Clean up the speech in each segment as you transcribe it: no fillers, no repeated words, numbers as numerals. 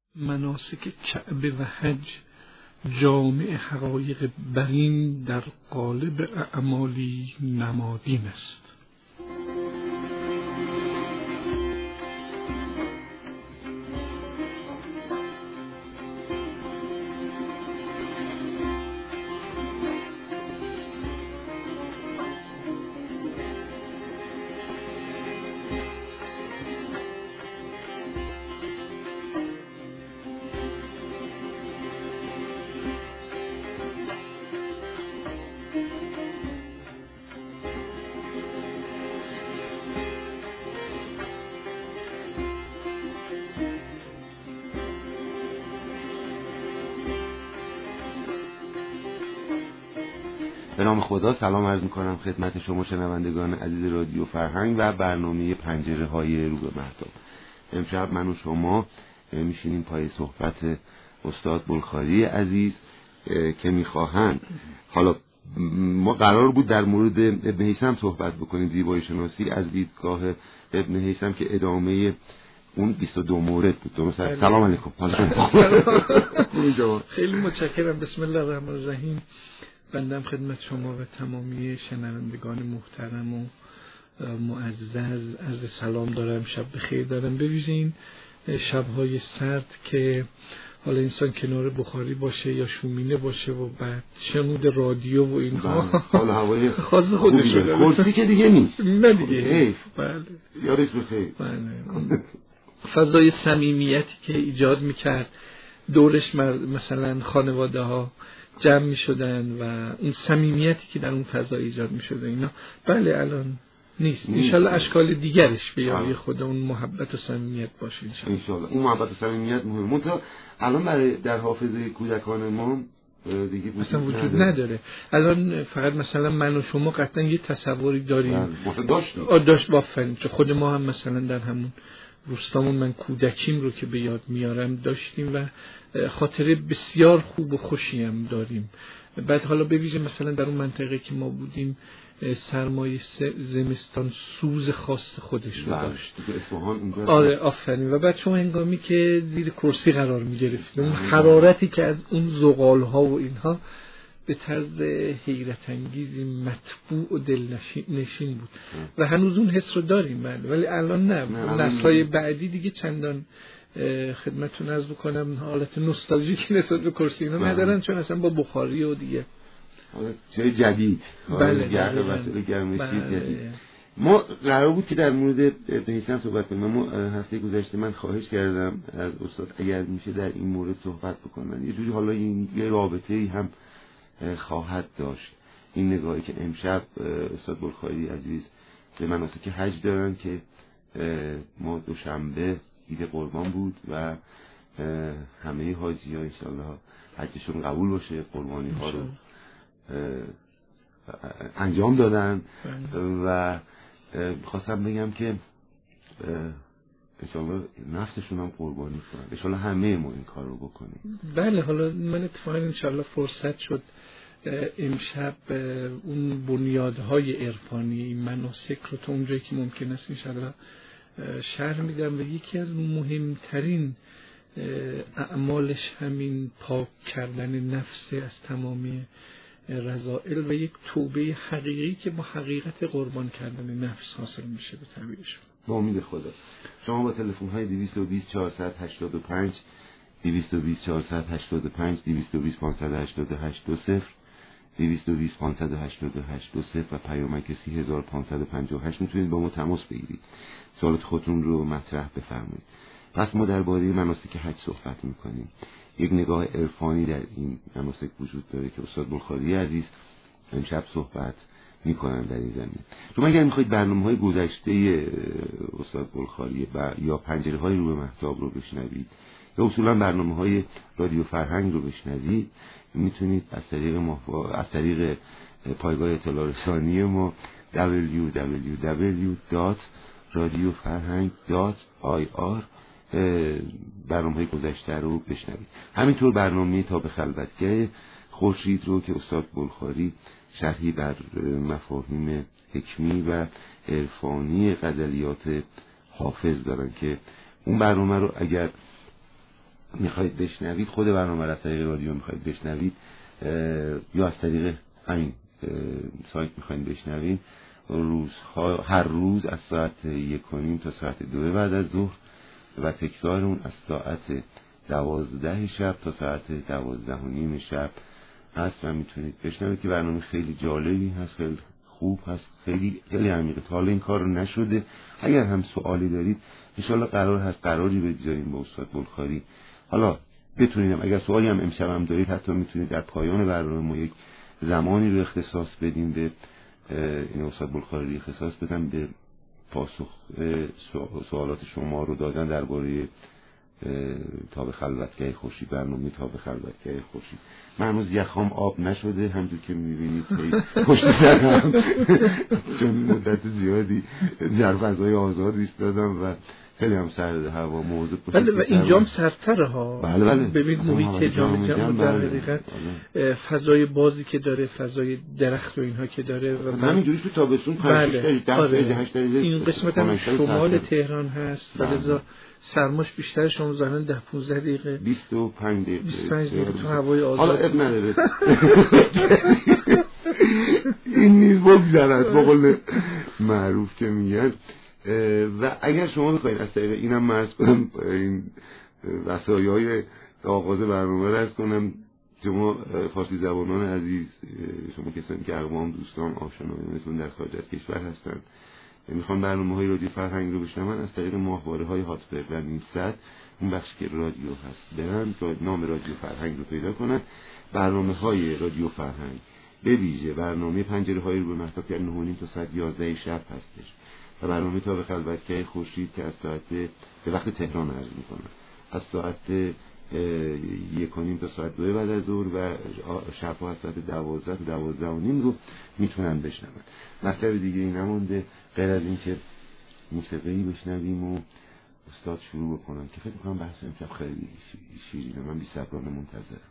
مناسک کعبه و حج جامع حقایق برین در قالب اعمالی نمادین است. به نام خدا سلام عرض می‌کنم خدمت شما شنوندگان عزیز رادیو فرهنگ و برنامه پنجره‌های رو به مهتاب. امشب من و شما میشینیم پای صحبت استاد بلخاری عزیز که میخواهند، حالا ما قرار بود در مورد ابن هیثم صحبت بکنیم، زیبایی شناسی از دیدگاه ابن هیثم که ادامه اون 22 مورد بود. درسته؟ سلام علیکم. خیلی متشکرم. بسم الله الرحمن الرحیم. بندم خدمت شما و تمامی شنوندگان محترم و معزز عرض سلام دارم، شب بخیر دارم. ببینید شب‌های سرد که حالا انسان کنار بخاری باشه یا شومینه باشه و بعد شنود رادیو و اینها، حالا هوای خاص خودش داره، کرسی که دیگه نیست. نه دیگه. بله. یادش بخیر. بله. فضای صمیمیتی که ایجاد می‌کرد، دورش مثلا خانواده ها جمع می شدن و اون صمیمیتی که در اون فضا ایجاد می شده اینا بله الان نیست. انشالله اشکال دیگرش بیاری خود اون محبت و صمیمیت باشه انشالله. اون محبت و صمیمیت مهمه. منتها الان برای در حافظه کودکان ما دیگه اصلا وجود نداره. الان فقط مثلا من و شما قطعا یه تصوری داریم. داشت بافرین. چون خود ما هم مثلا در همون روستامون من کودکیم رو که به یاد میارم داشتیم و خاطره بسیار خوب و خوشی هم داریم. بعد حالا ببینید مثلا در اون منطقه که ما بودیم سرمای زمستان سوز خاص خودش رو داشت. آره آفرین. و بعد شما هنگامی که زیر کرسی قرار می‌گرفتید اون حرارتی که از اون زغال‌ها و اینها به طرز حیرت انگیزی مطبوع و دلنشین بود و هنوز اون حس رو داریم. ولی الان نه. نسل‌های بعدی دیگه چندان خدمتتون عرض بکنم حالت نوستالژیکی نسبت به کرسی اینا ندارن، چون اصلا با بخاری و دیگه چه جدید. بله. جدید. ما قرار بود که در مورد ابن هیثم صحبت کنیم. ما هفته گذشته من خواهش کردم از استاد اگر میشه در این مورد صحبت بکنن. یه جوری حالا یه رابطه‌ای هم خواهد داشت این نگاهی که امشب استاد بلخاری عزیز به مناسک حج دارن که ما دوشنبه عید قربان بود و همه حاجی‌ها انشالله حجشون قبول باشه، قربانی ها رو انجام دادن و خواستم بگم که انشالله نفسشون هم قربانی کنن. انشالله همه ما این کار رو بکنیم. بله. حالا من اتفاقا انشالله فرصت شد امشب اون بنیادهای عرفانی مناسک رو تا اونجایی که ممکن است انشالله شرح میدم و یکی از مهمترین اعمالش همین پاک کردن نفس از تمامی رذائل و یک توبه حقیقی که با حقیقت قربان کردن نفس حاصل میشه به تعبیرش. با امید خدا. شما با تلفن های 220 485 220 485 220 588 20 220 588 20 و پیامک 3558 میتونید با ما تماس بگیرید، سوالات خودتون رو مطرح بفرمایید. پس ما درباره مناسک حج صحبت میکنیم. یک نگاه عرفانی در این مناسک وجود داره که استاد بلخاری عزیز امشب صحبت میکنن در این زمین. شما اگر میخواید برنامه‌های گذشته استاد بلخاری یا پنجره‌های رو به مهتاب رو بشنوید یا اصولا برنامه‌های رادیو فرهنگ رو بشنوید، میتونید از طریق پایگاه اطلاع رسانی ما www.radiofarhang.ir برنامه‌های گذشته رو بشنوید. همینطور برنامه تا به خلوتگاه خورشید رو که استاد بلخاری شرحی بر مفاهیم حکمی و عرفانی غزلیات حافظ دارن که اون برنامه رو اگر میخواید بشنوید، خود برنامه را از طریق رادیو میخواید بشنوید یا از طریق همین سایت میخواید بشنوید، هر روز از ساعت 1:30 تا ساعت 2 بعد از ظهر و تکرار اون از ساعت 12 شب تا ساعت 12:30 شب هست و میتونید بشنوید که برنامه خیلی جالبی هست، خیلی خوب هست، خیلی عمیقه. تا حالا این کار رو نشده. اگر هم سوالی دارید انشالله قراری بگذاریم با استاد بلخاری. حالا بتونید اگر سوالی هم امشب هم دارید حتی میتونید در پایان برنامه ما یک زمانی رو اختصاص بدیم به این استاد بلخاری، اختصاص بدم به پاسخ سوالات شما رو دادن درباره تاب خلوتگاه خورشید، برنامه تاب خلوتگاه خورشید. من هنوز یخام آب نشده، همونطور که میبینید پشت سرم چون مدت زیادی در فضای آزاد ایستادم و خیلی هم سرد هوا موضوع پشت. بله و اینجام سردتره ها. بله. ببینید محیط جامع در حقیقت فضای بازی که داره، فضای درخت و اینها که داره و همینجوری تو تابستون 5 درجه 8 درجه این قسمت هم شمال تهران هست، لذا سرماش بیشتر، شما ظاهرا 10-15 دقیقه 25 دقیقه تو هوای آزاد. حالا اب نداره این نیز بگذرد به قول معروف که میگن. و اگر شما بخواید از طریق اینم مرز کنم این وسایای آغاز برنامه رد کنم، شما فارسی زبانان عزیز، شما کسانی که اقوام دوستان آشنایانتون در خارج از کشور هستن میخوان برنامه‌های رادیو فرهنگ رو بشنون، از طریق ماهواره‌های هاتفر و نیمسد اون بخش که رادیو هست برن تا نام رادیو فرهنگ رو پیدا کنن. برنامه‌های رادیو فرهنگ به ویژه برنامه پنجره‌های رو به مهتاب که 9:30 تا ساعت 11 شب هستش و برنامه تاب خلوتگاه خورشید که از ساعت به وقت تهران عرض می‌کنم از ساعت 1:30 تا ساعت 2 بعد از ظهر و شب‌ها از ساعت 12 تا 12:30 رو میتونن بشنون. مطلب دیگه ای نمونده غیر از این که موسیقی بشنویم و استاد شروع بکنن که فکر می‌کنم بحث امشب خیلی شیرینه. من بی‌صبرانه منتظرم.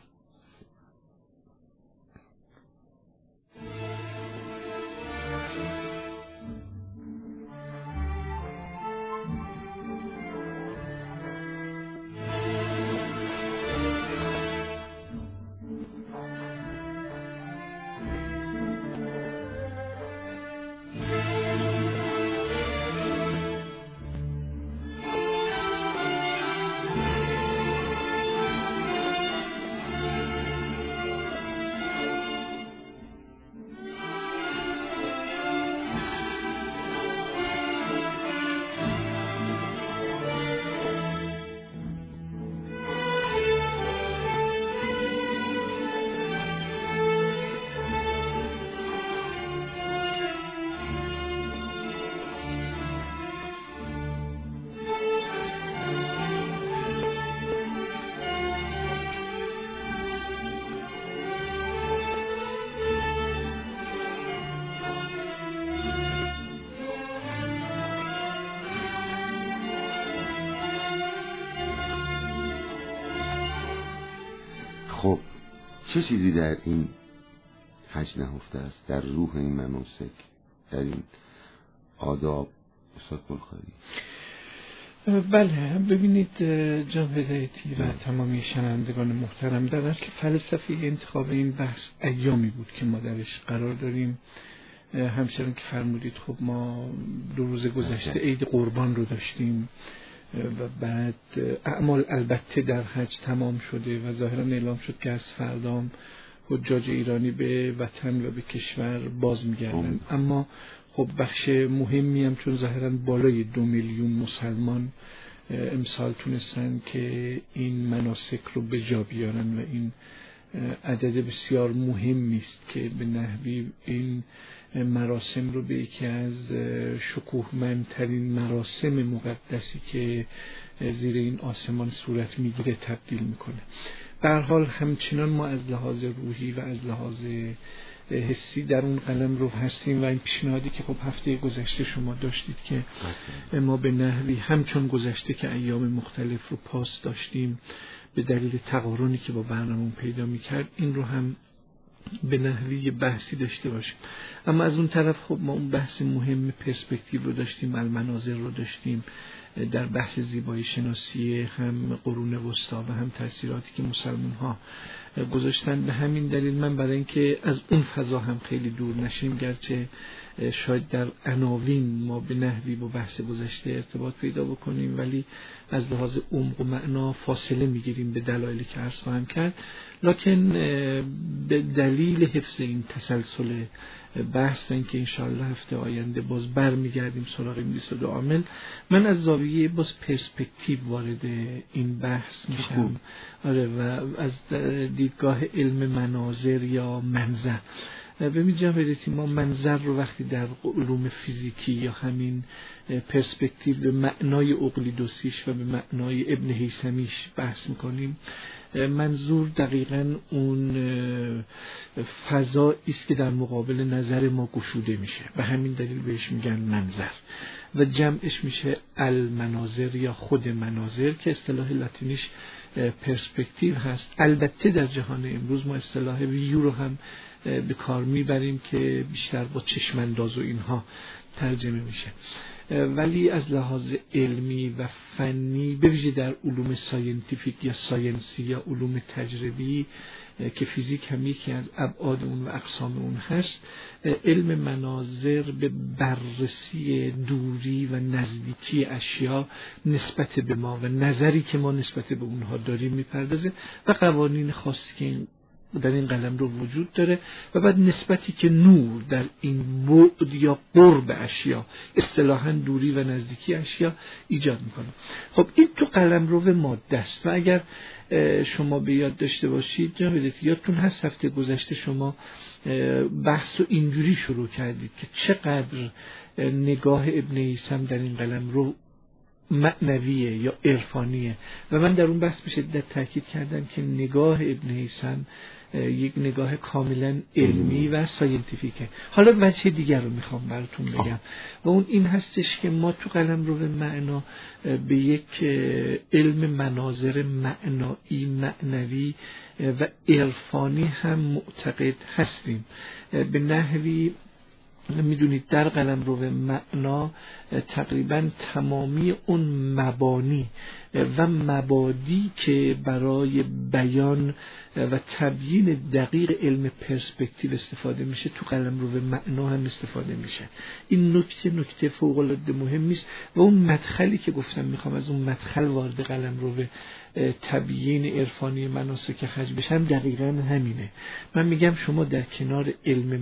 خب چه چیزی در این حج نهفته است، در روح این مناسک، در این آداب استاد بلخاری؟ بله ببینید جناب هدایتی و تمامی شنوندگان محترم، در اصل فلسفه انتخاب این بحث ایامی بود که ما درش قرار داریم. همچنان که فرمودید خب ما 2 روز گذشته عید قربان رو داشتیم و بعد اعمال البته در حج تمام شده و ظاهرا اعلام شد که از فردا حجاج ایرانی به وطن و به کشور باز میگردن. اما خب بخش مهمی هم چون ظاهرا بالای 2 میلیون مسلمان امسال تونستن که این مناسک رو به جا بیارن و این عدد بسیار مهمی است که به نحوی این مراسم رو به یکی از شکوهمندترین مراسم مقدسی که زیر این آسمان صورت میگیره تبدیل میکنه. به هر حال همچنان ما از لحاظ روحی و از لحاظ حسی در اون قلم رو هستیم و این پیشنهادی که خب هفته گذشته شما داشتید که ما به نحوی همچون گذشته که ایام مختلف رو پاس داشتیم به دلیل تقارنی که با برنامه پیدا میکرد این رو هم به نحوی بحثی داشته باشیم. اما از اون طرف خب ما اون بحث مهم پرسپکتیو رو داشتیم، المناظر رو داشتیم، در بحث زیبایی شناسی هم قرون وسطا و هم تأثیراتی که مسلمان ها گذاشتن. به همین دلیل من برای اینکه از اون فضا هم خیلی دور نشیم، گرچه شاید در عناوین ما به نحوی با بحث گذشته ارتباط پیدا بکنیم، ولی از لحاظ عمق و معنا فاصله میگیریم به دلایلی که عرض خواهم کرد. لکن به دلیل حفظ این تسلسل بحث و اینکه انشاءالله هفته آینده باز برمیگردیم سراغ این 22 عامل، من از زاویه باز پرسپکتیو وارد این بحث میشم. آره، و از دیدگاه علم مناظر یا منظر. ببینید جناب ما منظر رو وقتی در علوم فیزیکی یا همین پرسپکتیو به معنای اقلیدوسیش و به معنای ابن هیثمیش بحث میکنیم، منظور دقیقاً اون فضایی است که در مقابل نظر ما گشوده میشه، به همین دلیل بهش میگن منظر و جمعش میشه المناظر یا خود مناظر که اصطلاح لاتینیش پرسپکتیو هست. البته در جهان امروز ما اصطلاح ویو رو هم به کار میبریم که بیشتر با چشم انداز و اینها ترجمه میشه، ولی از لحاظ علمی و فنی به ویژه در علوم ساینتیفیک یا ساینسی یا علوم تجربی که فیزیک هم یکی از ابعاد اون و اقسام اون هست، علم مناظر به بررسی دوری و نزدیکی اشیا نسبت به ما و نظری که ما نسبت به اونها داریم میپردازه و قوانین خاصی که در این قلم رو وجود داره و بعد نسبتی که نور در این بعد یا قرب اشیا، اصطلاحاً دوری و نزدیکی اشیا ایجاد میکنه. خب این تو قلم رو ماده است و اگر شما به یاد داشته باشید، یادتون هست هفته گذشته شما بحث رو اینجوری شروع کردید که چقدر نگاه ابن هیثم در این قلم رو معنویه یا عرفانیه و من در اون بحث به شدت تاکید کردم که نگاه ابن هیثم یک نگاه کاملا علمی و ساینتیفیکه. حالا وجه دیگر رو میخوام براتون بگم و اون این هستش که ما تو قلمرو معنا به یک علم مناظر معنایی معنوی و عرفانی هم معتقد هستیم. به نحوی میدونید در قلمرو معنا تقریبا تمامی اون مبانی و مبادی که برای بیان و تبیین دقیق علم پرسپکتیو استفاده میشه تو قلمرو معنا هم استفاده میشه. این نکته فوق العاده مهمی است و اون مدخلی که گفتم میخوام از اون مدخل وارد قلمرو تبیین عرفانی مناسک حج بشم دقیقاً همینه. من میگم شما در کنار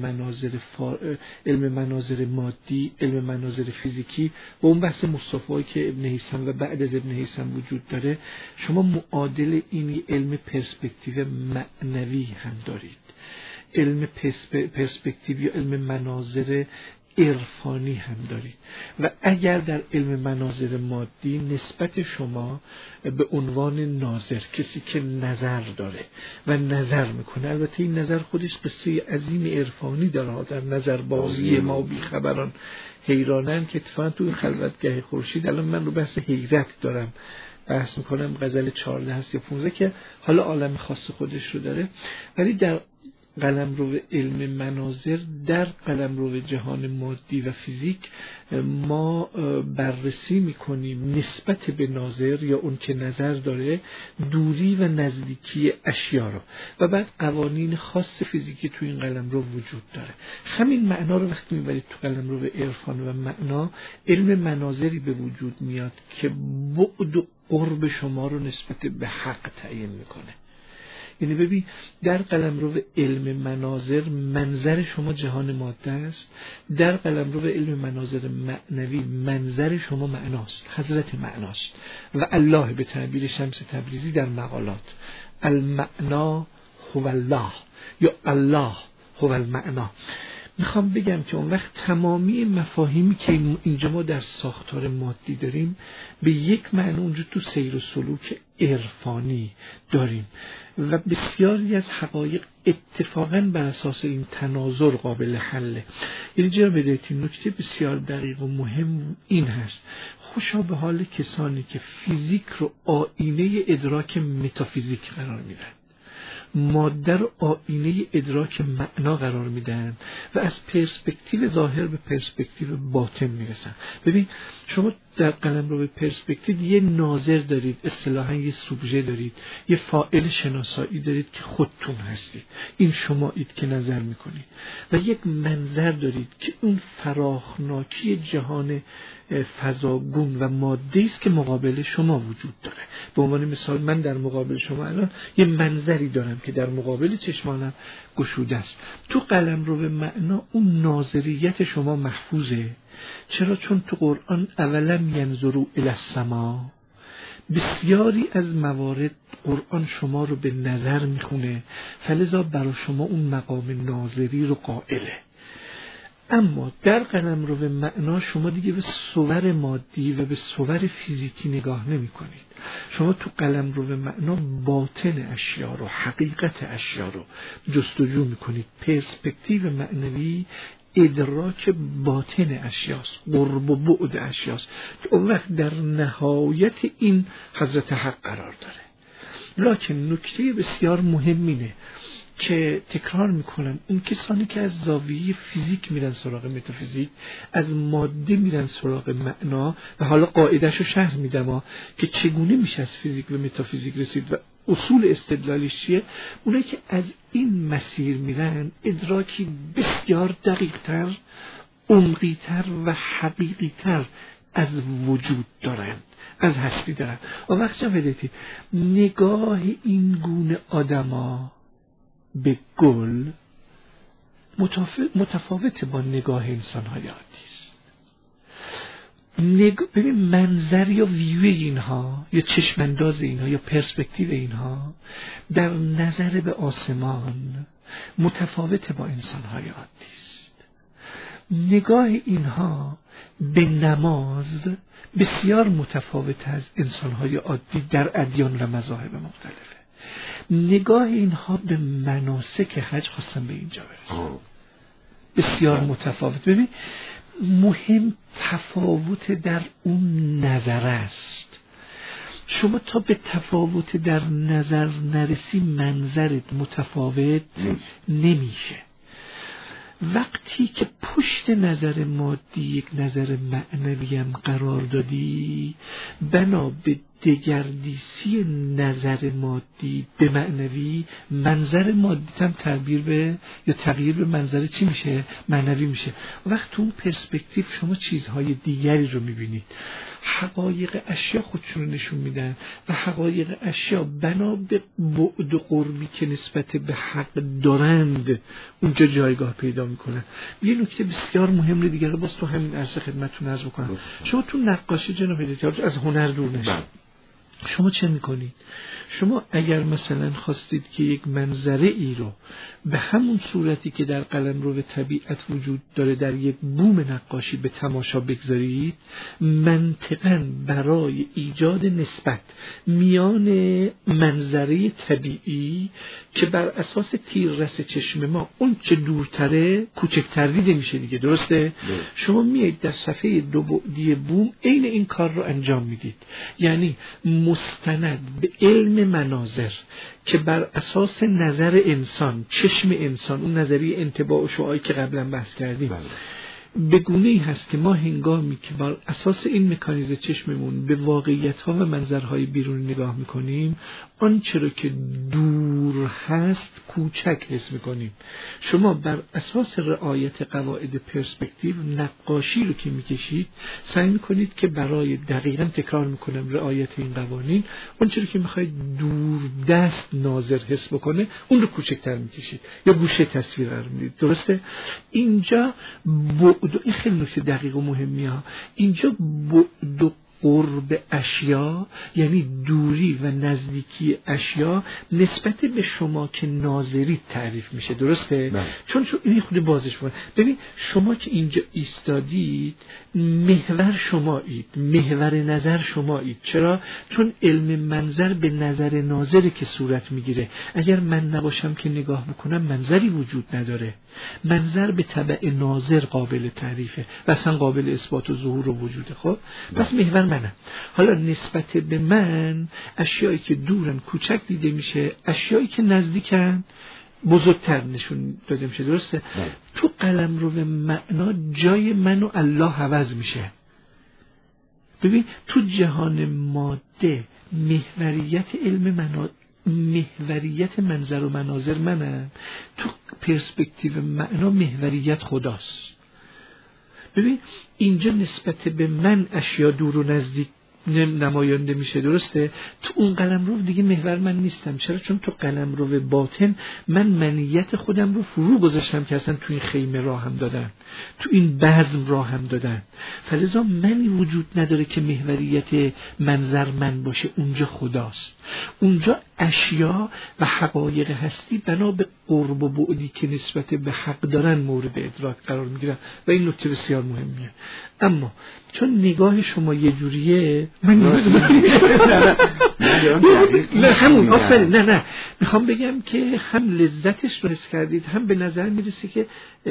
علم مناظر مادی، علم مناظر فیزیکی و اون بحث مصطفی که ابن هیثم و بعد از ابن هیثم وجود داره، شما معادل این علم پرسپکتیو معنوی هم دارید. علم پرسپکتیو یا علم مناظر عرفانی هم دارید و اگر در علم مناظر مادی نسبت شما به عنوان ناظر، کسی که نظر داره و نظر میکنه، البته این نظر خودش قصه عظیم عرفانی داره، در نظر بازی ما بیخبران حیرانن که اتفاقا تو این خلوتگاه خورشید الان من رو بحث حیرت دارم بحث میکنم، غزل 14 هست یا 15 که حالا عالم خاص خودش رو داره، ولی در قلمرو علم مناظر در قلمرو جهان مادی و فیزیک ما بررسی میکنیم نسبت به ناظر یا اون که نظر داره دوری و نزدیکی اشیا رو و بعد قوانین خاص فیزیکی تو این قلمرو وجود داره. همین معنا رو وقتی میبرید تو قلمرو عرفان و معنا، علم مناظری به وجود میاد که بعد و قرب شما رو نسبت به حق تعیین میکنه. یعنی ببین در قلمرو علم مناظر منظر شما جهان ماده است، در قلمرو علم مناظر معنوی منظر شما معناست، حضرت معناست و الله به تعبیر شمس تبریزی در مقالات المعنا هو الله یا الله هو المعنا. میخوام بگم که اون وقت تمامی مفاهیمی که اینجا ما در ساختار مادی داریم به یک معنی اونجا تو سیر و سلوک عرفانی داریم و بسیاری از حقایق اتفاقاً بر اساس این تناظر قابل حله. یعنی جا بدهید این نکته بسیار دقیق و مهم این هست، خوشا به حال کسانی که فیزیک رو آینه ادراک متافیزیک قرار میدن، ماده رو آینه ادراک معنا قرار میدن و از پرسپکتیو ظاهر به پرسپکتیو باطن میرسن. ببین شما در قلمرو به پرسپکتیو یه ناظر دارید، اصطلاحاً یه سوبژه دارید، یه فاعل شناسایی دارید که خودتون هستید، این شمایید که نظر میکنید، و یک منظر دارید که اون فراخناکی جهان فضاگون و ماده است که مقابل شما وجود داره. به عنوان مثال من در مقابل شما الان یه منظری دارم که در مقابل چشمانم گشوده است. تو قلمرو به معنا اون ناظریت شما محفوظه. چرا؟ چون تو قرآن اولم ینظروا الی السماء، بسیاری از موارد قرآن شما رو به نظر میخونه، فلذا برای شما اون مقام ناظری رو قائله. اما در قلمرو به معنا شما دیگه به صور مادی و به صور فیزیکی نگاه نمی کنید. شما تو قلمرو به معنا باطن اشیا رو، حقیقت اشیا رو جستجو می کنید. پرسپکتیو معنوی ادراک باطن اشیاست، قرب و بعد اشیاست که اون وقت در نهایت این حضرت حق قرار داره. لکن نکته بسیار مهمینه که تکرار میکنم، اون کسانی که از زاویه فیزیک میرن سراغ متافیزیک، از ماده میرن سراغ معنا، و حالا قاعدهشو شرح میدم که چگونه میشه از فیزیک به متافیزیک رسید و اصول استدلالش چیه، اونایی که از این مسیر میرن ادراکی بسیار دقیقتر، عمقیتر و حقیقیتر از وجود دارند، از هستی دارند. و وقت بدید نگاه این گونه آدما به گل متفاوته با نگاه انسان‌های عادی است. ببین منظر یا ویو اینها یا چشمانداز اینها یا پرسپکتیو اینها در نظر به آسمان متفاوته با انسان‌های عادی است. نگاه اینها به نماز بسیار متفاوت از انسان‌های عادی در ادیان و مذاهب مختلفه. نگاه اینها به مناسک حج، خواستم به اینجا برسم، بسیار متفاوت. ببین مهم تفاوت در اون نظر است. شما تا به تفاوت در نظر نرسی منظرت متفاوت نمیشه. وقتی که پشت نظر مادی یک نظر معنوی هم قرار دادی، بنا به دگردیسی نظر مادی به معنوی، منظر مادی هم تغییر به منظر چی میشه؟ معنوی میشه. وقت اون پرسپکتیو شما چیزهای دیگری رو میبینید. حقایق اشیا خودشون رو نشون میدن و حقایق اشیا بنا به بعد و قربی که نسبت به حق دارند اونجا جایگاه پیدا میکنن. یه نکته بسیار مهم دیگه رو باز تو همین عرض خدمتتون عرض بکنم. شما تو نقاشی جناب ادیتور از هنر دور نشید. شما چه میکنید؟ شما اگر مثلا خواستید که یک منظره ای رو به همون صورتی که در قلمرو به طبیعت وجود داره در یک بوم نقاشی به تماشا بگذارید، منطقاً برای ایجاد نسبت میان منظره طبیعی که بر اساس تیررس چشم ما اون چه دورتره کوچکتر دیده میشه دیگه، درسته؟ شما میایید در صفحه دو بعدی بوم عین این کار رو انجام میدید. یعنی مستند به علم مناظر که بر اساس نظر انسان، چشم انسان، اون نظریه انطباع و شعاعی که قبلا بحث کردیم، به گونه‌ای هست که ما هنگامی که بر اساس این مکانیزم چشممون به واقعیت‌ها و منظرهای بیرون نگاه می‌کنیم، آنچه را که دور هست کوچک حس می‌کنیم. شما بر اساس رعایت قواعد پرسپکتیو نقاشی رو که می‌کشید سعی می‌کنید که برای دقیقاً تکرار می‌کنم رعایت این قوانین، آنچه را که می‌خواید دور دست ناظر حس بکنه اون رو کوچکتر می‌کشید یا گوشه تصویر قرار میدید. درسته؟ اینجا این خیلی نکته دقیق و مهمیه. اینجا بعد و قرب اشیا یعنی دوری و نزدیکی اشیا نسبت به شما که ناظری تعریف میشه. درسته؟ چون این خود بازش بود. ببین شما که اینجا ایستادید محور شمایید، محور نظر شمایید. چرا؟ چون علم منظر به نظر ناظری که صورت میگیره. اگر من نباشم که نگاه بکنم منظری وجود نداره. منظر به تبع ناظر قابل تعریفه و اصلا قابل اثبات و ظهور و وجوده. خب پس محور منم. حالا نسبت به من اشیایی که دورن کوچک دیده میشه، اشیایی که نزدیکن بزرگتر نشون داده میشه. درسته؟ تو قلمرو معنا جای من و الله عوض میشه. ببین تو جهان ماده محوریت منظر و مناظر منه، تو پرسپکتیو معنا محوریت خداست. ببین اینجا نسبت به من اشیا دور و نزدیک نماینده میشه، درسته؟ تو اون قلمرو دیگه محور من نیستم. چرا؟ چون تو قلمرو باطن من منیت خودم رو فرو گذاشتم که اصلا تو این خیمه راه هم دادن، تو این بزم راه هم دادن، فلذا منی وجود نداره که محوریت منظر من باشه. اونجا خداست، اونجا اشیا و حقایق هستی بنا به قرب و بعدی که نسبت به حق دارن مورد ادراک قرار میگیرن و این نکته بسیار مهمیه. اما چون نگاه شما یه جوریه من نه میخوام بگم که هم لذتش رو حس کردید، هم به نظر میرسه که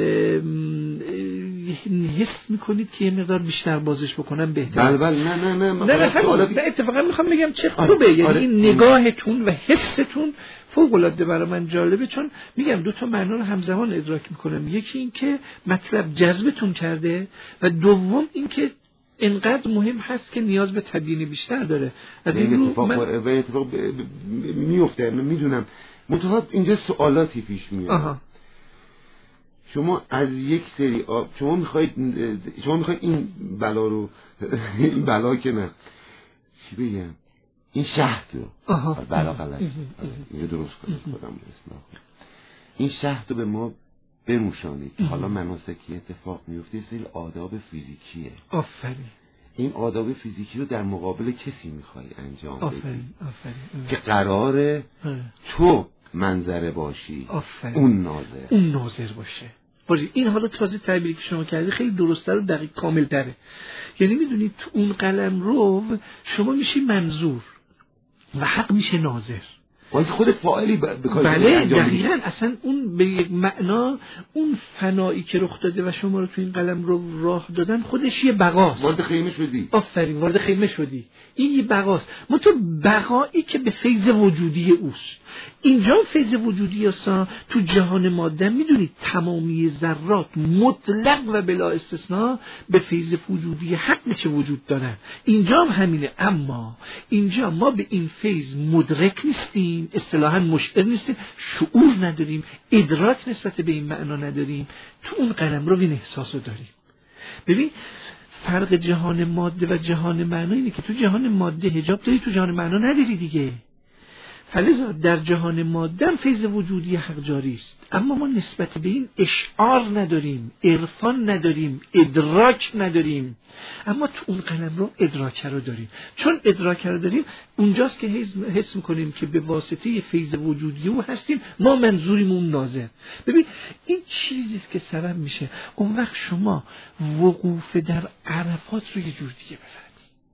حس میکنید که یه مقدار بیشتر بازش بکنم بهتره. بله نه اتفاقا میخوام بگم چه خوبه، یعنی این نگاهتون و حستون فوق العاده برای من جالبه، چون میگم دو تا معنا رو همزمان ادراک میکنم. یکی این که مطلب جذبتون کرده و دوم این که اینقدر مهم هست که نیاز به تبیین بیشتر داره. از این اتفاق میفته، من میدونم. متفاوت اینجا سوالاتی پیش میاد. شما از یک سری شما میخواید این بلا رو این بلا که نه چی بگم، این شهد رو بلا غلط اینو درست کنم خودم اصلاح کنم، این شهد رو به ما بموشانید. حالا مناسکی اتفاق میفته، یه سری آداب فیزیکیه. آفرین. این آداب فیزیکی رو در مقابل کسی میخوای انجام بدی. آفرین. که قراره تو منظره باشی. اون ناظر باشه. این حالا تازه تعبیری که شما کردی خیلی درسته و دقیق کامل تره. یعنی میدونید تو اون قلم رو شما میشی منظور و حق میشه ناظر. واسه خود فاعلی بله دقیقاً. اصلا اون به یک معنا اون فنایی که رخ داده و شما رو تو این قلم رو راه دادن خودش یه بقاست. وارد خیمه شدی. آفرین، وارد خیمه شدی. این یه بقاست. تو بقایی که به فیض وجودی اوست. اینجا فیض وجودی اصلا تو جهان ماده میدونید تمامی ذرات مطلق و بلا استثناء به فیض وجودی حق میشه وجود دارن. اینجا هم همینه. اما اینجا ما به این فیض مدرک نیستیم، اصطلاحاً مشعر نیستیم، شعور نداریم، ادراک نسبت به این معنا نداریم. تو اون قلم رو این احساس رو داریم. ببین فرق جهان ماده و جهان معنا اینه که تو جهان ماده حجاب داری، تو جهان معنا نداری دیگه. فلذا در جهان ماده فیض وجودی حق جاری است، اما ما نسبت به این اشعار نداریم، عرفان نداریم، ادراک نداریم. اما تو اون قلم رو ادراک رو داریم. چون ادراک رو داریم اونجاست که حس میکنیم که به واسطه فیض وجودی او هستیم، ما منظوریم اون ناظر. ببین این چیزیست که سبب میشه اون وقت شما وقوف در عرفات رو یه جور دیگه بفهمید.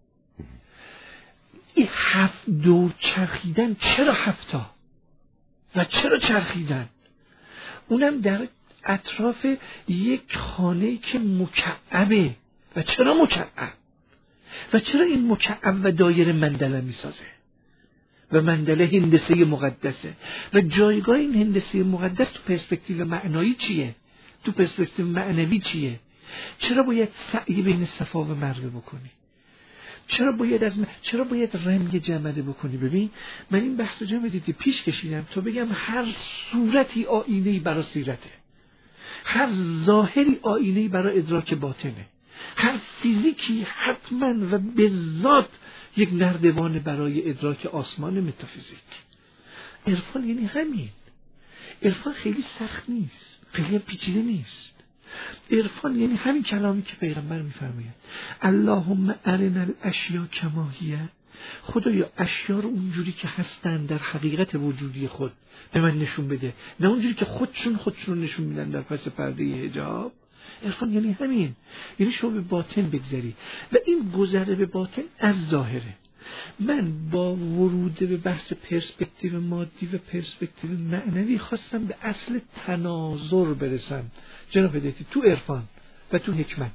این 7 دور چرخیدن، چرا 7 تا و چرا چرخیدن؟ اونم در اطراف یک خانه‌ای که مکعبه. و چرا مکعب؟ و چرا این مکعب و دایره مندله میسازه؟ و مندله هندسه مقدسه. و جایگاه این هندسه مقدس تو پرسپکتیو معنایی چیه؟ تو پرسپکتیو معنوی چیه؟ چرا باید سعی بین صفا و مروه بکنی؟ چرا باید رمی جمله بکنی؟ ببین من این بحث رو جمع دیدی پیش کشیدم تا بگم هر صورتی آینه‌ای برای سیرته، هر ظاهری آینه‌ای برای ادراک باطنه، هر فیزیکی حتما و به ذات یک نردبان برای ادراک آسمان متافیزیک. عرفان یعنی همین. عرفان خیلی سخت نیست، خیلی پیچیده نیست. عرفان یعنی همین کلامی که پیغمبر میفرماید اللهم ارنا الاشیاء کما هی. خدایا اشیا رو اونجوری که هستن در حقیقت وجودی خود به من نشون بده، نه اونجوری که خودشون رو نشون میدن در پس پرده حجاب. عرفان یعنی همین، یعنی شما به باطن بگذری و این گذره به باطن از ظاهره. من با ورود به بحث پرسپکتیو مادی و پرسپکتیو معنوی خواستم به اصل تناظر برسم جناب هدایتی تو عرفان و تو حکمت.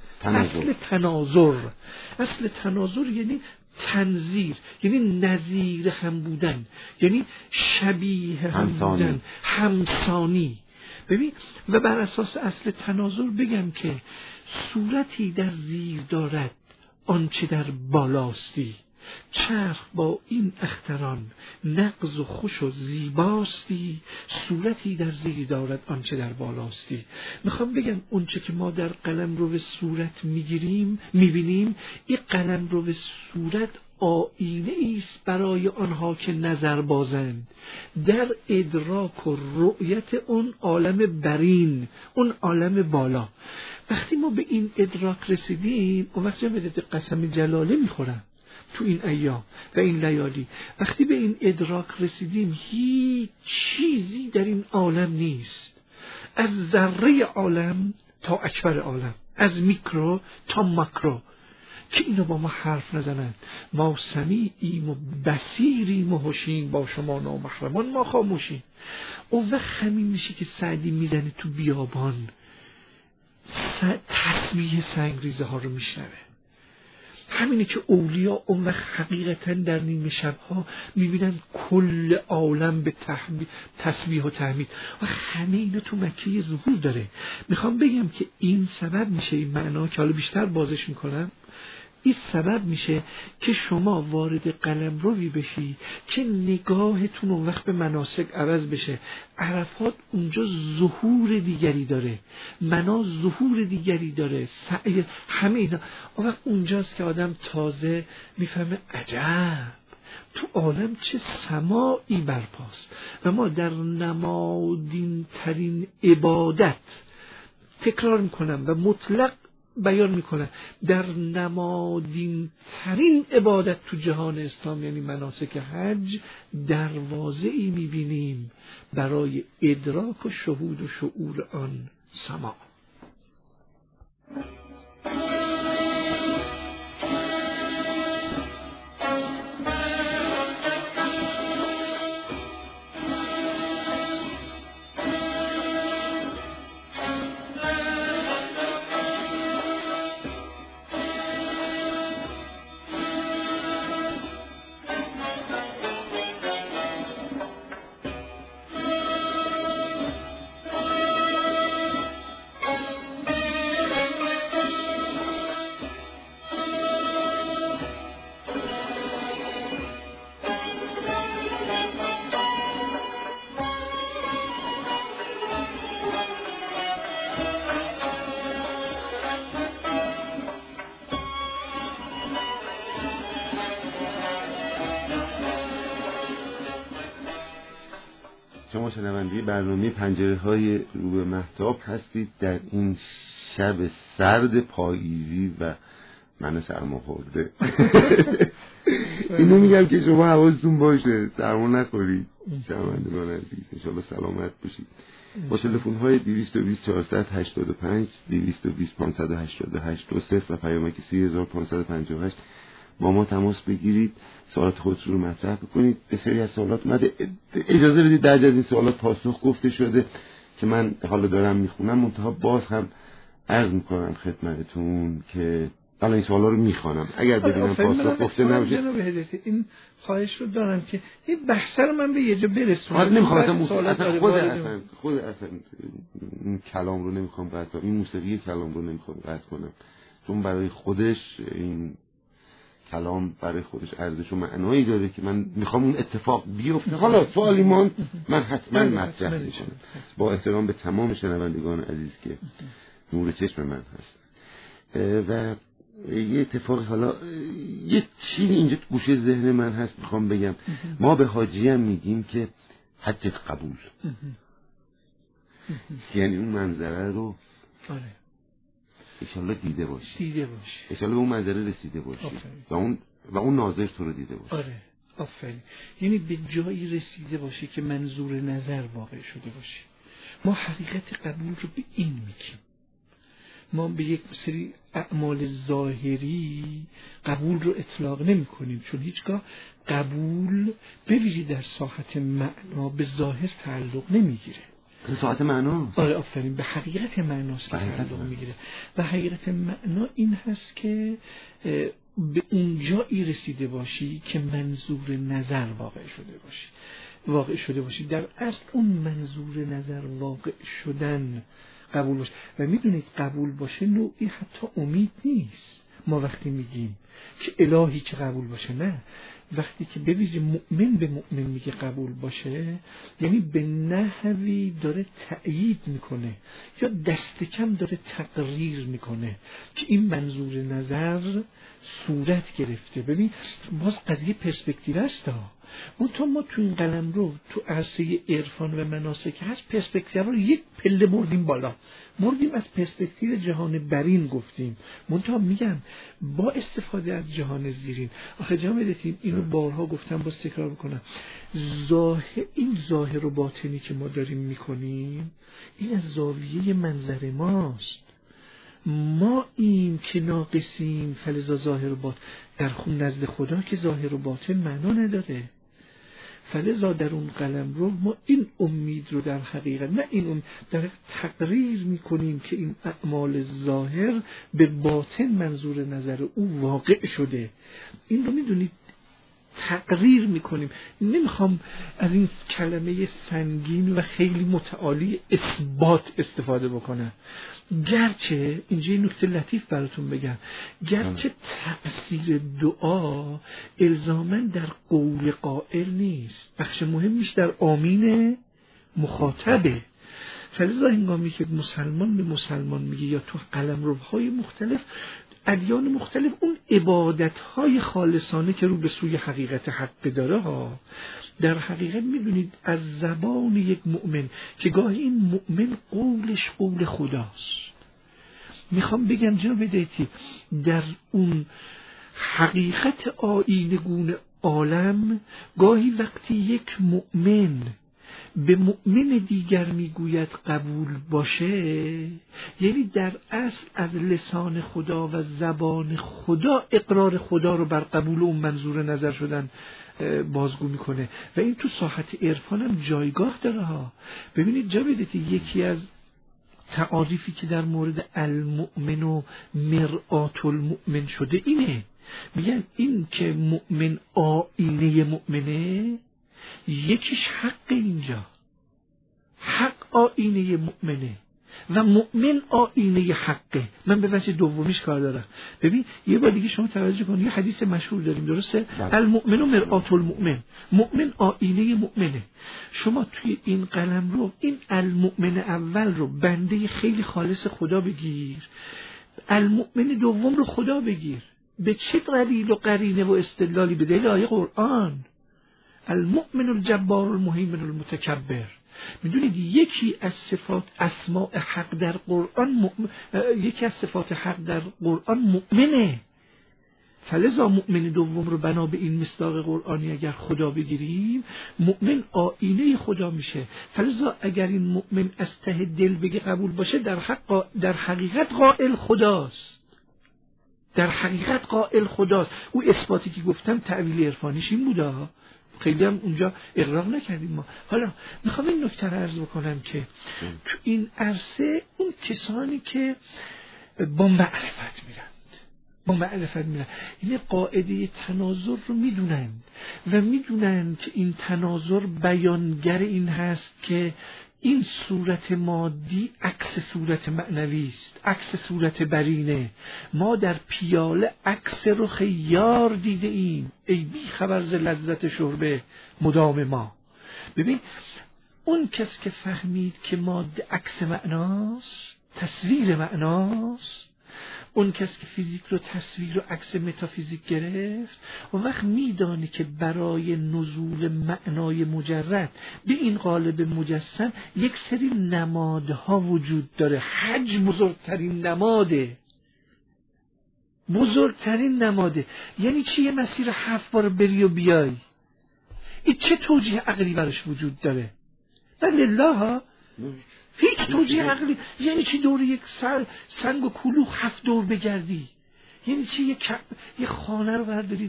اصل تناظر یعنی تنظیر، یعنی نظیر هم بودن، یعنی شبیه هم بودن، همسانی. ببین و بر اساس اصل تناظر بگم که صورتی در زیر دارد آنچه در بالاستی، چرخ با این اختران نغز و خوش و زیباستی، صورتی در زیر دارد آنچه در بالاستی. میخوام بگم اونچه که ما در قلمرو به صورت میبینیم، این قلمرو به صورت آینه است برای آنها که نظر بازند در ادراک و رؤیت اون عالم برین، اون عالم بالا. وقتی ما به این ادراک رسیدیم، اون وقت جمعیت قسم جلاله میخورم تو این ایام و این لیالی. وقتی به این ادراک رسیدیم هیچ چیزی در این عالم نیست، از ذره عالم تا اکبر عالم، از میکرو تا ماکرو، که اینو با ما حرف نزنن. ما سمیعیم و بصیریم و هوشیم، با شما نامحرمان ما خاموشیم. اون وقت همین میشه که سعدی میزنه تو بیابان تسبیح سنگریزه ها رو میشنوه. همینه که اولیا اون وقت حقیقتا در نیمه شبها میبینن کل عالم به تسبیح و تحمید و همه اینا تو مکه ظهور داره. میخوام بگم که این سبب میشه، این معنا که حالا بیشتر بازش میکنم، این سبب میشه که شما وارد قلمروی بشی که نگاهتون اون وقت به مناسک عوض بشه. عرفات اونجا ظهور دیگری داره، منا ظهور دیگری داره، سعی، همه اینا. اونجاست که آدم تازه میفهمه عجب تو عالم چه سماعی برپاست. و ما در نمادین ترین عبادت، تکرار میکنم و مطلق بیان میکنه، در نمادین ترین عبادت تو جهان اسلام یعنی مناسک حج، دروازه‌ای میبینیم برای ادراک و شهود و شعور آن سما. شما شنونده برنامه پنجره‌های رو به مهتاب هستید در این شب سرد پاییزی و من سرما خورده. اینو میگم که شما حواستون باشه سرما نخورید. شنوندگان عزیز ان شاءالله سلامت باشید. با تلفن‌های 220 485 220 588 20 و پیامک 3558 با ما تماس بگیرید، سوالات خودتون رو مطرح بکنید. به سری از سوالات اومده، اجازه بدید در این سوالات پاسخ گفته شده که من حالا دارم میخونم، منتها باز هم عرض میکنم خدمتتون که حالا این سوالا رو میخوانم اگر ببینم پاسخ گفته نمیشه. جناب هدایتی این خواهش رو دارم که این بحث رو من به یه جا برسونم. آره نمیخوام خود اصلا این کلام رو نمیخوام قطع کنم، این موسیقی کلام رو نمیخوام قطع کنم، چون برای خودش این کلام برای خودش ارزش و معنایی داره که من میخوام اون اتفاق بیفته. حالا سوالی من حتما مطرح میکنم با احترام به تمام شنوندگان عزیز که نور چشم من هست. و یه اتفاق، حالا یه چیزی اینجا گوشه ذهن من هست میخوام بگم. ما به حاجی هم میگیم که حجت قبول، یعنی اون منظره رو انشالله دیده باشی، انشالله به اون منظره رسیده باشی و اون ناظر تو رو دیده باشی. آره آفرین، یعنی به جایی رسیده باشی که منظور نظر واقع شده باشی. ما حقیقت قبول رو به این میگیم. ما به یک سری اعمال ظاهری قبول رو اطلاق نمی کنیم، چون هیچگاه قبول به ویژه در ساحت معنا به ظاهر تعلق نمیگیره. ساعت معنا؟ آره آفرین، به حقیقت معناست که تعلق میگیره. و حقیقت معنا این هست که به اونجایی رسیده باشی که منظور نظر واقع شده باشی. در اصل اون منظور نظر واقع شدن قبول باشه. و میدونید قبول باشه نوعی حتی امید نیست. ما وقتی میگیم که الهی که قبول باشه، نه، وقتی که ببینید مؤمن به مؤمن میگه قبول باشه، یعنی به نحوی داره تأیید میکنه یا دست کم داره تقریر میکنه که این منظور نظر صورت گرفته. ببین باز قضیه پرسپکتیو است ها. ما تو این قلمرو تو عرصه عرفان و مناسک هست پرسپکتیو رو یک پله بردیم بالا، مردیم از پرسپکتیو جهان برین گفتیم. منتها میگم با استفاده از جهان زیرین. آخه جناب بدید اینو بارها گفتم، باز تکرار میکنم، این ظاهر و باطنی که ما داریم میکنیم این از زاویه منظر ماست. ما این که ناقصیم، فلذا ظاهر و باطن در خون نزد خدا که ظاهر و باطن معنا نداره. فلذا در اون قلمرو ما این امید رو در حقیقت، نه این امید، در تقریر میکنیم که این اعمال ظاهر به باطن منظور نظر او واقع شده. این رو میدونید تقریر میکنیم. نمیخوام از این کلمه سنگین و خیلی متعالی اثبات استفاده بکنم، گرچه اینجا یه نکته لطیف براتون بگم، گرچه تأثیر دعا الزاماً در قول قائل نیست، بخش مهمیش در آمین مخاطبه. فلذا هنگامی که مسلمان به مسلمان میگه یا تو قلمروهای مختلف ادیان مختلف اون عبادت‌های خالصانه که رو به سوی حقیقت حق داره ها، در حقیقت میدونید از زبان یک مؤمن که گاهی این مؤمن قولش قول خداست. میخوام بگم جناب هدایتی در اون حقیقت آیینگون عالم گاهی وقتی یک مؤمن به مؤمن دیگر میگوید قبول باشه، یعنی در اصل از لسان خدا و زبان خدا اقرار خدا رو بر قبول اون منظور نظر شدن بازگو میکنه و این تو ساحت عرفان هم جایگاه داره ها. ببینید جا بدید یکی از تعاریفی که در مورد المؤمن و مرآت المؤمن شده اینه، میگن این که مؤمن آینه مؤمنه، یکیش حق، اینجا حق آینه مؤمنه و مؤمن آینه حقه. من به وجه دومیش کار دارم. ببین یه بار دیگه شما توجه کنید، یه حدیث مشهور داریم درسته؟ المؤمن و مرآت المؤمن، مؤمن آینه مؤمنه. شما توی این قلم رو این المؤمن اول رو بنده خیلی خالص خدا بگیر، المؤمن دوم رو خدا بگیر. به چه دلیل و قرینه و استدلالی؟ به دلیل آیه قرآن المؤمن الجبار المهیمن المتکبر. میدونید یکی از صفات اسماء حق در قرآن یکی از صفات حق در قرآن مؤمنه. فلذا مؤمن دوم رو بنا به این مصداق قرآنی اگر خدا بگیریم، مؤمن آینه خدا میشه. فلذا اگر این مؤمن از ته دل بگه قبول باشه، در حقیقت قائل خداست، در حقیقت قائل خداست. او اثباتی که گفتم تعویل عرفانیش این بوده، خیلی هم اونجا اقرار نکردیم ما. حالا میخوام این نکته رو عرض بکنم که تو این عرصه اون کسانی که با معرفت میرن این قاعده تناظر رو میدونن و میدونن که این تناظر بیانگر این هست که این صورت مادی عکس صورت معنوی است، عکس صورت برینه. ما در پیاله عکس رخ یار دیده ایم، ای بی خبر ز لذت شربه مدام ما. ببین اون کس که فهمید که ماده عکس معناست، تصویر معناست، اون کس که فیزیک رو تصویر و عکس متافیزیک گرفت، و وقت میدانه که برای نزول معنای مجرد به این قالب مجسم یک سری نمادها وجود داره. حج بزرگترین نماده. یعنی چی؟ یه مسیر 7 بار بری و بیای، این چه توجیه عقلی براش وجود داره؟ لله هیچ توجیه عقلی. یعنی چی دور یک سنگ و کلوخ 7 دور بگردی؟ یعنی چی یک خانه رو بردارید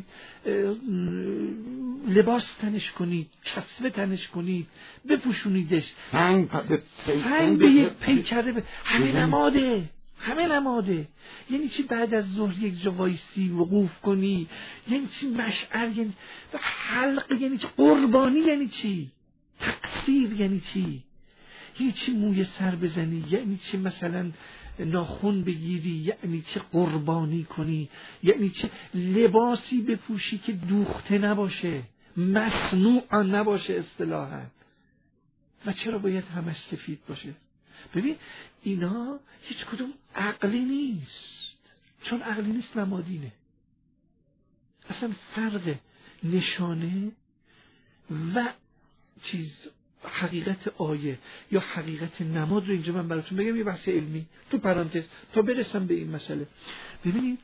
لباس تنش کنید، کسوه تنش کنید، بپوشونیدش، سنگ به یک پیکره همه نماده. یعنی چی بعد از ظهر یک جا وایسی وقوف کنی؟ یعنی چی مشعر؟ یعنی حلق؟ یعنی چی قربانی؟ یعنی چی تقصیر؟ یعنی چی موی سر بزنی؟ یعنی چی مثلا ناخن بگیری یعنی چه قربانی کنی، یعنی چه لباسی بپوشی که دوخته نباشه، مصنوع نباشه اصطلاحاً. و چرا باید همش سفید باشه؟ ببین اینا هیچ کدوم عقلی نیست، چون عقلی نیست نمادینه. اصلا فرق نشانه و چیز حقیقت آیه یا حقیقت نماد رو اینجا من براتون بگم، یه بحث علمی تو پرانتز تا برسم به این مسئله. ببینید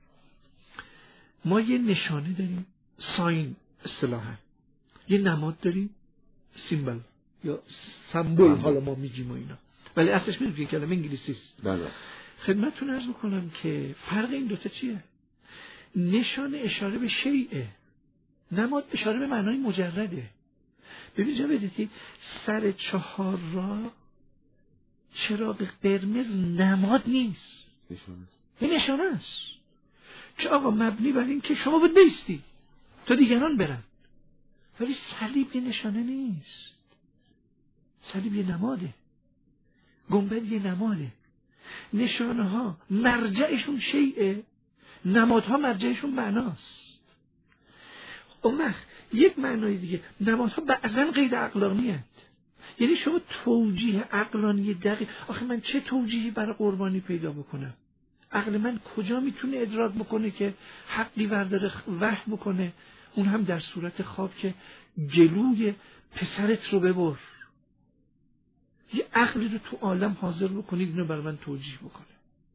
ما یه نشانه داریم، ساین اصطلاحاً، یه نماد داریم، سیمبل یا سمبل حالا ما میگیم و اینا، ولی اصلش میدونید که کلمه انگلیسی است. بله. خدمتتون عرض میکنم که فرق این دوتا چیه؟ نشانه اشاره به شیئه، نماد اشاره به معنای مجرده. ببین جا بدید سر 4 راه چراغ قرمز نماد نیست، این نشانه است که آقا مبنی بر این که شما باید بیستی تا دیگران برن. ولی صلیب یه نشانه نیست، صلیب یه نماده، گنبد یه نماده. نشانه ها مرجعشون شیئه، نمادها مرجعشون معناست. اون وقت یک معنای دیگه، نمادها بعضا غیر عقلانی هست. یعنی شما توجیه عقلانی دقیق، آخه من چه توجیهی برای قربانی پیدا بکنم؟ عقل من کجا میتونه ادراک بکنه که حقی برداره وحی بکنه، اون هم در صورت خواب که جلوی پسرت رو ببر. یه عقلی رو تو عالم حاضر بکنید اینو برای من توجیه بکنه.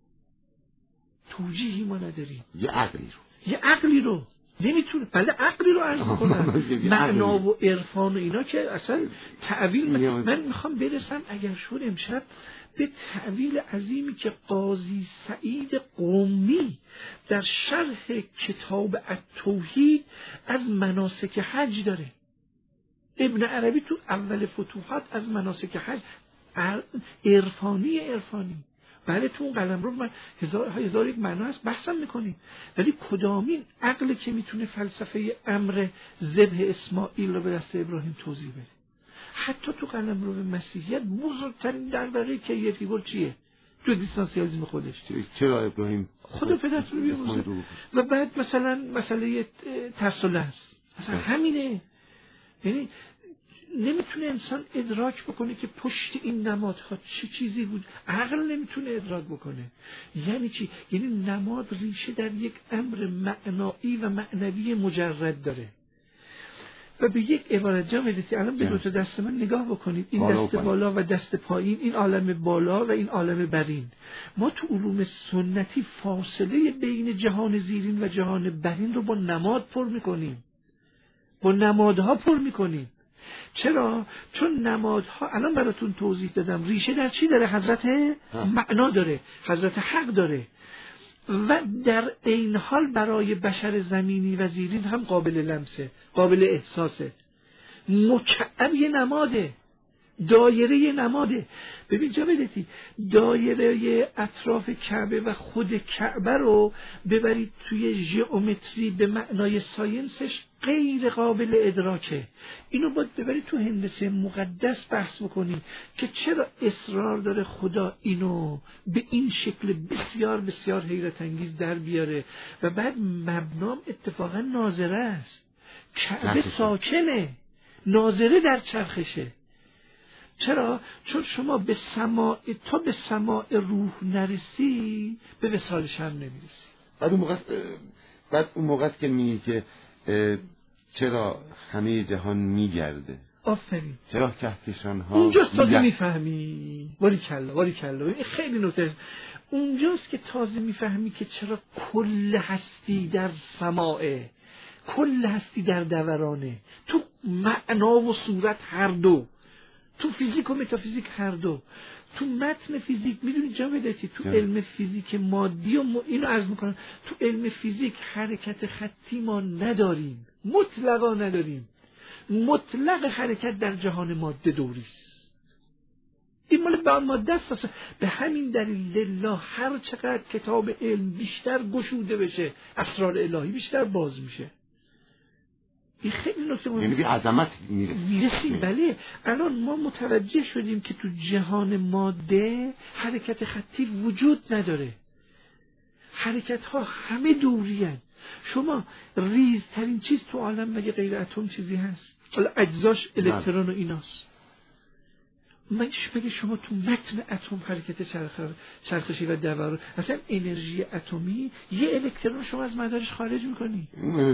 توجیهی ما نداریم. یه عقلی رو نمیتونه، بله عقلی رو عرض کنم، معنا و عرفان و اینا که اصلا تعویل من میخوام برسم اگر شد امشب به تعویل عظیمی که قاضی سعید قمی در شرح کتاب التوحید از مناسک حج داره. ابن عربی تو اول فتوحات از مناسک حج عرفانی بله تو اون قلمرو من هزار یک معنا هست بحثم میکنیم، ولی کدامین عقل که میتونه فلسفه امر ذبح اسماعیل رو به دست ابراهیم توضیح بده؟ حتی تو قلمرو مسیحیت بزرگترین دغدغه که یکیگل چیه؟ تو دیستانسیالیسم خودش چرا ابراهیم خدا پدرت رو بیاموزه و بعد مثلا مسئله ترسله است، مثلا همینه. یعنی نمیتونه انسان ادراک بکنه که پشت این نمادها چه چیزی بود، عقل نمیتونه ادراک بکنه. یعنی چی؟ یعنی نماد ریشه در یک امر معنایی و معنوی مجرد داره. و به یک عبارت جمع دیدی الان به دو تا دست من نگاه بکنید، این دست بالا و دست پایین، این عالم بالا و این عالم برین. ما تو علوم سنتی فاصله بین جهان زیرین و جهان برین رو با نماد پر میکنیم، با نمادها پر میکنیم. چرا؟ چون نمادها الان براتون توضیح دادم ریشه در چی داره؟ حضرت معنا داره، حضرت حق داره، و در این حال برای بشر زمینی و زیرین هم قابل لمسه، قابل احساسه. مکعب یه نماده، دایره یه نماده. ببین جا بدهی دایره اطراف کعبه و خود کعبه رو ببرید توی ژئومتری به معنای ساینسش غیر قابل ادراکه. اینو باید ببرید تو هندسه مقدس بحث بکنید که چرا اصرار داره خدا اینو به این شکل بسیار بسیار حیرت انگیز در بیاره و بعد مبنام اتفاقا ناظره است. کعبه ساکنه، ناظره در چرخشه. چرا؟ چون شما به سماع تا به سماع روح نرسی به وصال شم نمیرسی. بعد اون موقع که میگی که چرا همه جهان میگرده، آفرین، چرا کهکشان ها اونجاست تازه میفهمی. باری کلا این خیلی نکته، اونجاست که تازه میفهمی که چرا کل هستی در سماعه، کل هستی در دورانه، تو معنا و صورت هر دو، تو فیزیک و متافیزیک هر دو. تو متن فیزیک میدونی جا بدهی تو علم فیزیک مادی و اینو عرض میکنم، تو علم فیزیک حرکت خطی ما نداریم، مطلقا نداریم. مطلق حرکت در جهان ماده دوری است. این مال به ماده است. به همین دلیل لله هر چقدر کتاب علم بیشتر گشوده بشه اسرار الهی بیشتر باز میشه. این خیلی نکته مهمه. یعنی به عظمت میرسیم. بله. الان ما متوجه شدیم که تو جهان ماده حرکت خطی وجود نداره. حرکت ها همه دوری هست. شما ریزترین چیز تو عالم مگه غیر اتم چیزی هست؟ حالا اجزاش الکترون و ایناست. مگه شما تو متن اتم حرکت چرخشی و دوران، اصلا انرژی اتمی یه الکترون شما از مدارش خارج میکنی،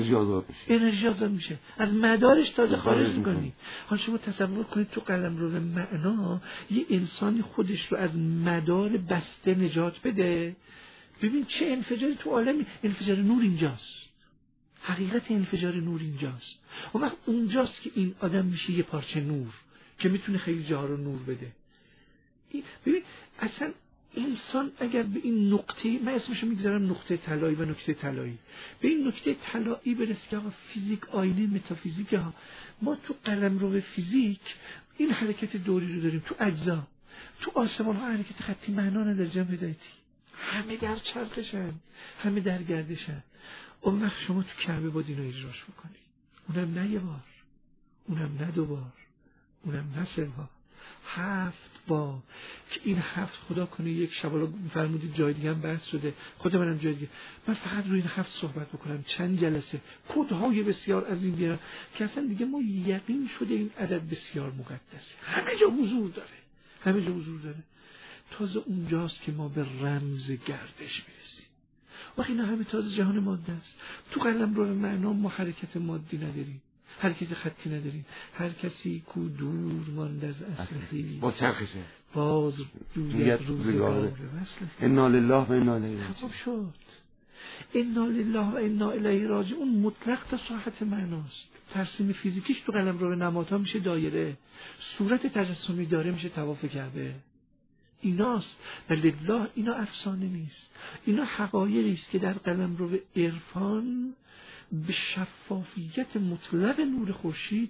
انرژی آزاد میشه از مدارش تازه خارج میکنی. حالا شما تصور کنید تو قلمرو معنا یه انسانی خودش رو از مدار بسته نجات بده، ببین چه انفجاری تو عالم. انفجار نور اینجاست، حقیقت انفجار نور اینجاست. اون وقت اونجاست که این آدم میشه یه پارچه نور که میتونه خیلی جاها رو نور بده. ببین اصلا انسان اگر به این نقطه، من اسمشو میگذارم نقطه طلایی و نکته طلایی، به این نکته طلایی برسه که آقا فیزیک آینه متافیزیک ها، ما تو قلمرو فیزیک این حرکت دوری رو داریم، تو اجزا، تو آسمان ها حرکت خطی معنا نداره. جنب هدایتی همه در چرخشن، همه در گردشن. اون وقت شما تو کعبه باید اینو اجراش بکنی، اونم نه یه بار، اونم نه دو بار، اونم نه سه بار، 7 بار. که این 7 خدا کنه یک شب، حالا فرمودید جای دیگه هم بحث شده، خود منم جای دیگه، من فقط روی این 7 صحبت بکنم، چند جلسه کدهای بسیار از این بیارم که اصلا دیگه ما یقین شده این عدد بسیار مقدسه، همه جا حضور داره، همه جا حضور داره. تازه اونجاست که ما به رمز گردش میرسیم. وقتی اینا همه تازه جهان ماده است. تو قلمرو معنا ما حرکت مادی نداریم، حرکت خطی نداریم. هر کسی کو دور ماند از اصل خویش با چرخشه باز جوید روزگار. انا لله و انا الیه خب شد. انا لله و انا الیه راجعون مطلق تا صحت معناست. ترسیم فیزیکیش تو قلمرو نمادها میشه دایره، صورت تجسمی داره میشه طواف کعبه. ایناست. لله اینا افسانه نیست، اینا حقایقی است که در قلمرو عرفان به شفافیت مطلق نور خورشید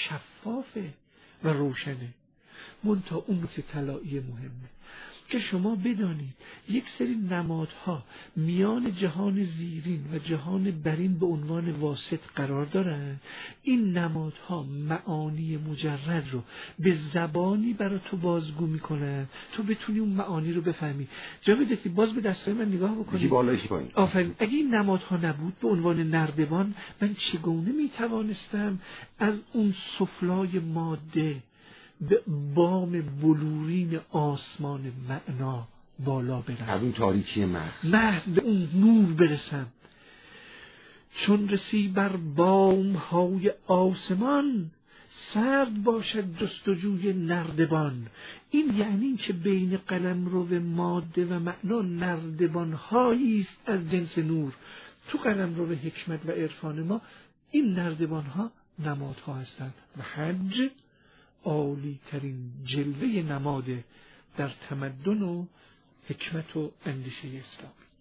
شفافه و روشنه. منتها اون نکته طلایی مهمه که شما بدانید یک سری نمادها میان جهان زیرین و جهان برین به عنوان واسط قرار دارن. این نمادها معانی مجرد رو به زبانی برای تو بازگو میکنن تو بتونی اون معانی رو بفهمی. جا بدهی باز به دستای من نگاه بکنید، آفرین. اگه این نمادها نبود به عنوان نردبان، من چگونه میتوانستم از اون سفلای ماده به بام بلورین آسمان معنا بالا برم، از اون تاریکی محض به اون نور برسم. چون رسی بر بام های آسمان، سرد باشد جستجوی نردبان. این یعنی که بین قلمرو ماده و معنا نردبان هایی است از جنس نور. تو قلمرو حکمت و عرفان ما این نردبان ها نمادها هستند و حج عالی ترین جلوه نماده در تمدن و حکمت و اندیشه اسلامی.